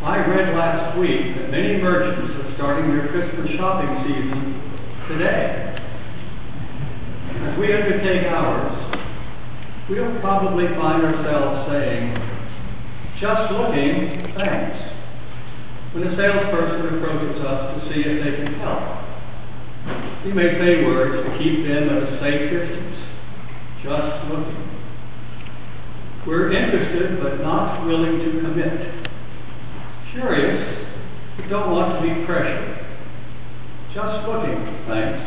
I read last week that many merchants are starting their Christmas shopping season today. As we undertake ours, we'll probably find ourselves saying, "Just looking, thanks," when a salesperson approaches us to see if they can help. We may say words to keep them at a safe distance. Just looking. We're interested but not willing to commit. Curious, but don't want to be pressured. Just looking, thanks.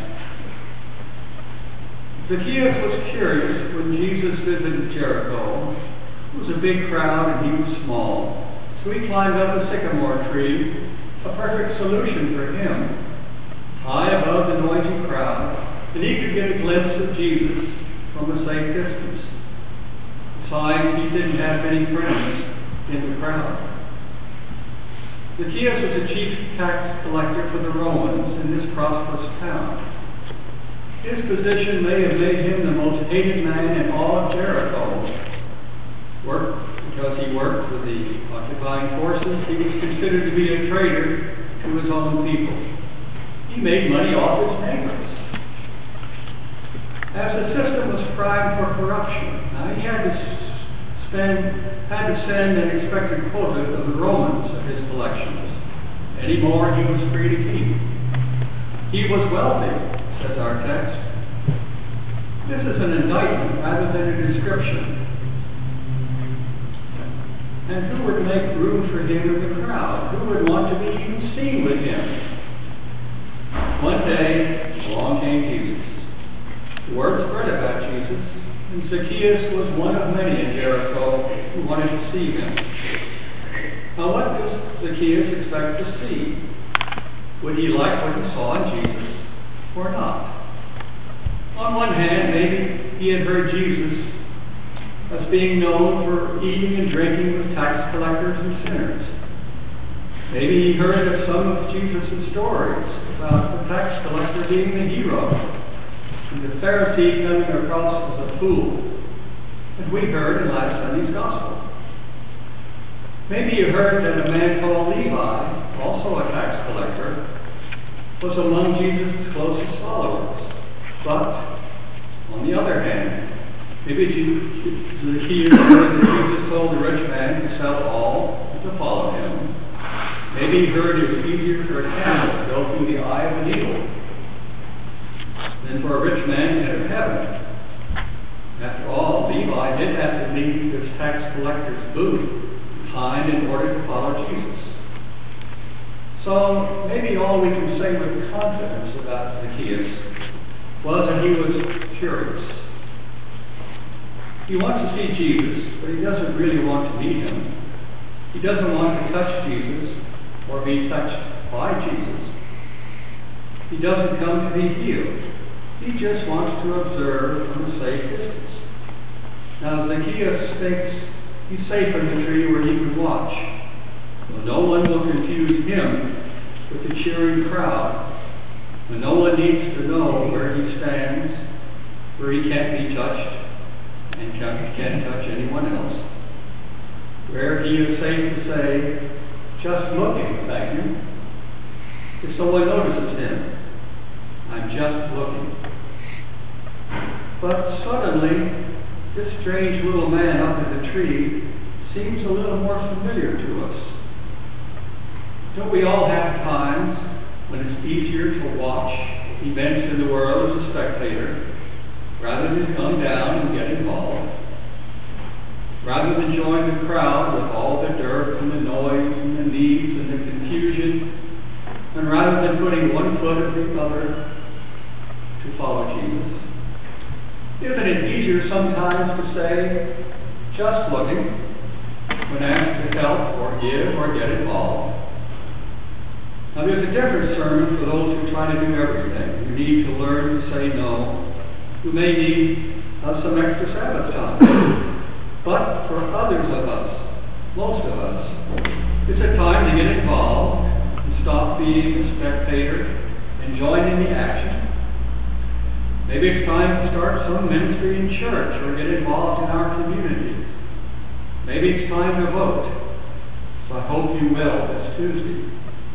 Zacchaeus was curious when Jesus visited Jericho. It was a big crowd and he was small, so he climbed up a sycamore tree, a perfect solution for him, high above the noisy crowd, and he could get a glimpse of Jesus from a safe distance. Besides, he didn't have many friends in the crowd. Zacchaeus was a chief tax collector for the Romans in this prosperous town. His position may have made him the most hated man in all of Jericho. Because he worked with the occupying forces, he was considered to be a traitor to his own people. He made money off his neighbors. As the system was primed for corruption, now he had to send an expected quota of the Romans of his collections. Any more he was free to keep. He was wealthy, says our text. This is an indictment rather than a description. And who would make room for him in the crowd? Who would want to be even seen with him? One day, along came Jesus. The word spread about Jesus, and Zacchaeus was one of many in Jericho who wanted to see him. Now, what does Zacchaeus expect to see? Would he like what he saw in Jesus or not? On one hand, maybe he had heard Jesus as being known for eating and drinking with tax collectors and sinners. Maybe he heard of some of Jesus' stories about the tax collector being the hero and the Pharisee coming across as a fool, as we heard in last Sunday's Gospel. Maybe you heard that a man called Levi, also a tax collector, was among Jesus' closest followers. But, on the other hand, maybe Zacchaeus heard that Jesus told the rich man to sell all and to follow him. Maybe he heard it was easier for a camel to go through the eye of a needle than for a rich man to enter heaven. After all, Levi did have to leave this tax collector's booth behind in order to follow Jesus. So maybe all we can say with confidence about Zacchaeus was that he was curious. He wants to see Jesus, but he doesn't really want to meet him. He doesn't want to touch Jesus or be touched by Jesus. He doesn't come to be healed. He just wants to observe from a safe distance. Now Zacchaeus thinks he's safe in the tree where he can watch. Well, no one will confuse him with the cheering crowd. And no one needs to know where he stands, where he can't be touched, and can't touch anyone else. Where he is safe to say, "Just looking, thank you." If someone notices him, "I'm just looking." But suddenly, this strange little man up in the tree seems a little more familiar to us. Don't we all have times when it's easier to watch events in the world as a spectator rather than come down and get involved? Rather than join the crowd with all the dirt and the noise and the needs and the confusion, and rather than putting one foot in the other to follow Jesus? Isn't it easier sometimes to say, "Just looking," when asked to help or give or get involved? Now there's a different sermon for those who try to do everything, who need to learn to say no, who may need some extra Sabbath time. But for others of us, most of us, it's a time to get involved and stop being a spectator and join in the action. Maybe it's time to start some ministry in church or get involved in our community. Maybe it's time to vote. So I hope you will this Tuesday.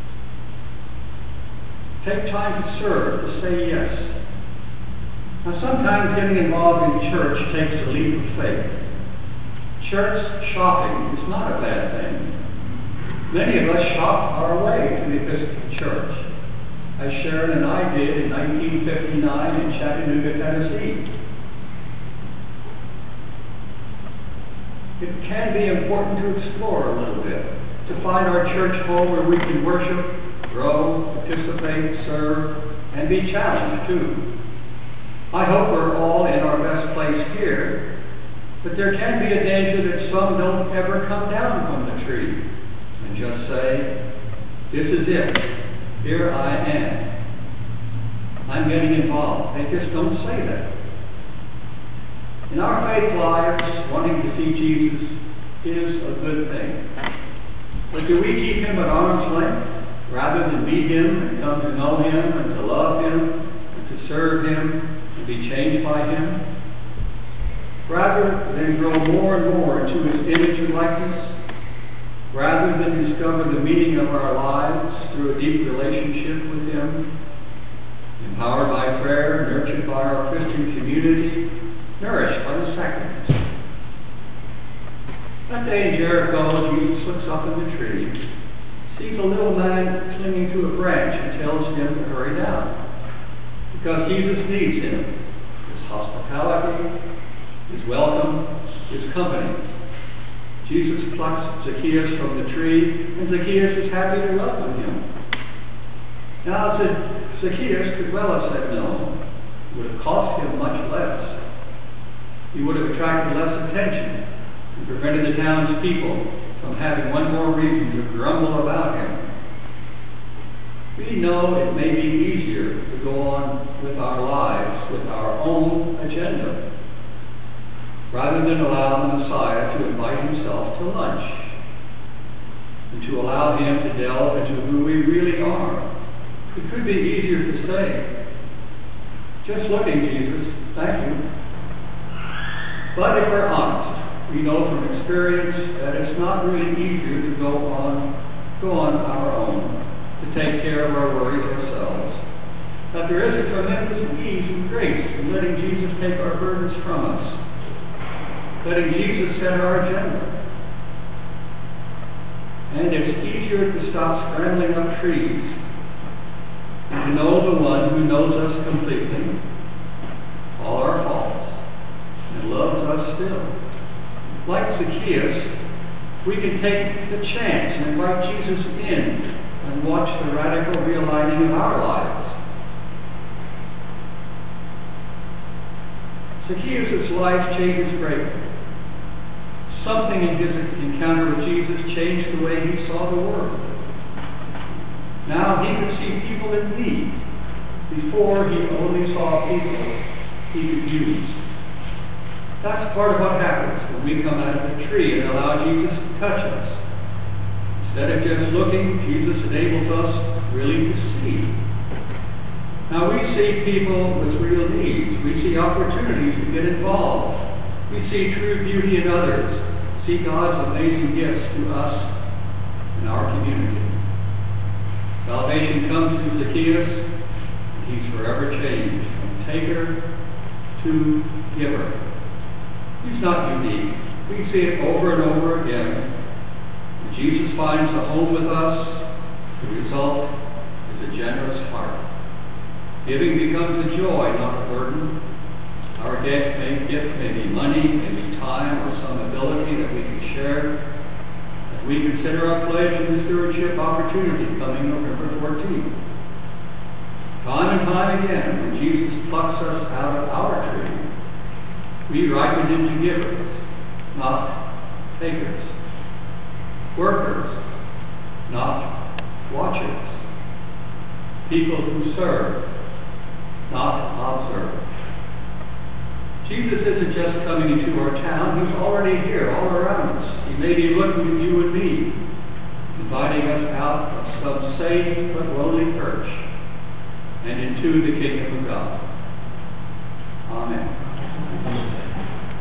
Take time to serve, to say yes. Now sometimes getting involved in church takes a leap of faith. Church shopping is not a bad thing. Many of us shop our way to the Episcopal Church, as Sharon and I did in 1959 in Chattanooga, Tennessee. It can be important to explore a little bit, to find our church home where we can worship, grow, participate, serve, and be challenged too. I hope we're all in our best place here, but there can be a danger that some don't ever come down from the tree and just say, this is it, here I am. I'm getting involved. They just don't say that. In our faith lives, wanting to see Jesus is a good thing. But do we keep him at arm's length rather than meet him and come to know him and to love him and to serve him and be changed by him? Rather than grow more and more into his image and likeness, rather than discover the meaning of our lives through a deep relationship with him, empowered by prayer, nurtured by our Christian community, nourished by the sacraments. That day in Jericho, Jesus looks up in the tree, sees a little man clinging to a branch, and tells him to hurry down, because Jesus needs him, his hospitality, his welcome, his company. Jesus plucks Zacchaeus from the tree, and Zacchaeus is happy to welcome him. Now, Zacchaeus could well have said no. It would have cost him much less. He would have attracted less attention and prevented the townspeople from having one more reason to grumble about him. We know it may be easier to go on with our lives with our own agenda, rather than allow the Messiah to invite himself to lunch, and to allow him to delve into who we really are. It could be easier to say, just looking, Jesus, thank you. But if we're honest, we know from experience that it's not really easier to go on our own, to take care of our worries ourselves. That there is a tremendous ease and grace in letting Jesus take our burdens from us, letting Jesus set our agenda. And it's easier to stop scrambling up trees and to know the one who knows us completely, all our faults, and loves us still. Like Zacchaeus, we can take the chance and invite Jesus in and watch the radical realigning of our lives. Zacchaeus' life changes greatly. Something in his encounter with Jesus changed the way he saw the world. Now he could see people in need. Before, he only saw people he could use. That's part of what happens when we come out of the tree and allow Jesus to touch us. Instead of just looking, Jesus enables us really to see. Now we see people with real needs. We see opportunities to get involved. We see true beauty in others. See God's amazing gifts to us and our community. Salvation comes to Zacchaeus, and he's forever changed from taker to giver. He's not unique. We see it over and over again. When Jesus finds a home with us, the result is a generous heart. Giving becomes a joy, not a burden. Our gift may be money, may be time, or some ability that we can share. As we consider our pledge in the stewardship opportunity coming November 14th. Time and time again, when Jesus plucks us out of our tree, we ripen into givers, not takers. Workers, not watchers. People who serve, not observe. Jesus isn't just coming into our town, he's already here, all around us. He may be looking at you and me, inviting us out of some safe but lowly perch and into the kingdom of God. Amen.